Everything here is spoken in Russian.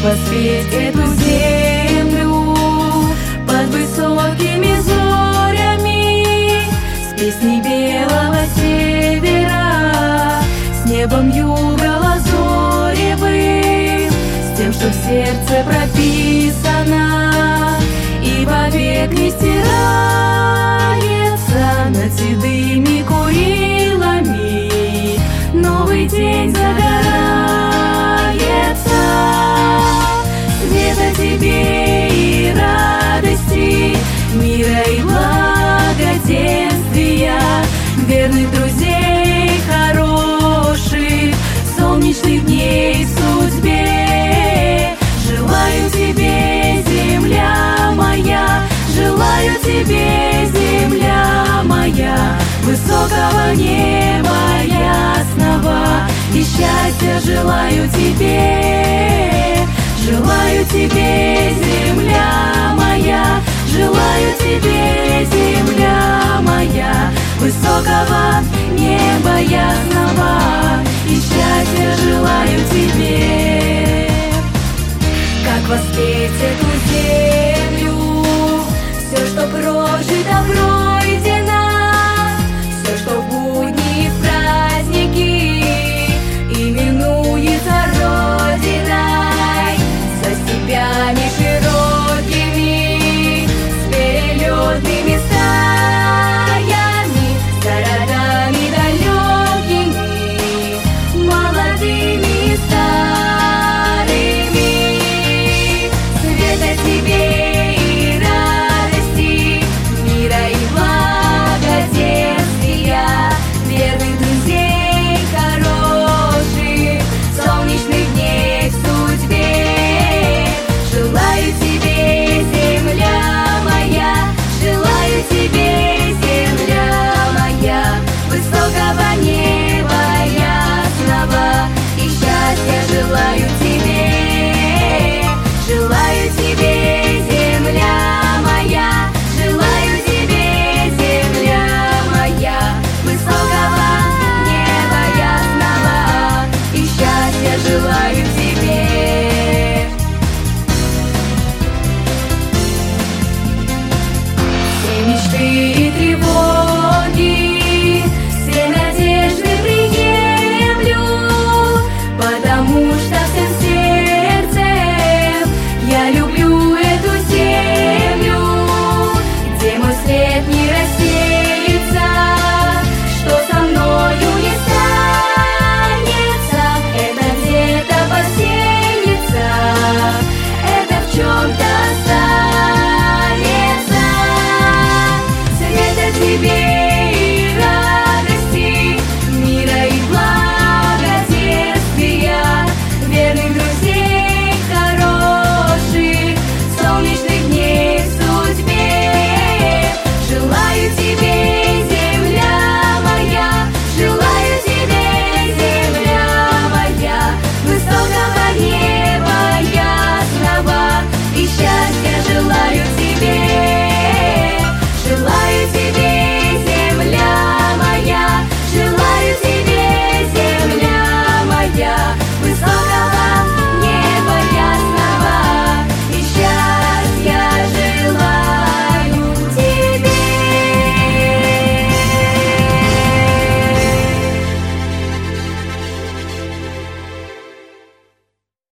воспеть эту землю под высокими зорями, с песней белого севера, с небом юга лазоревым, с тем, что в сердце прописано и вовек не стирается над седыми Курилами. Новый день загорается, света тебе и радости, мира и благоденствия, верных друзей хороших, солнечных дней в судьбе. Желаю тебе, земля моя, желаю тебе, земля моя, высокого неба ясного, и счастья желаю тебе. Желаю тебе, земля моя, желаю тебе, земля моя, высокого неба ясного, и счастья желаю тебе. Как воспеть эту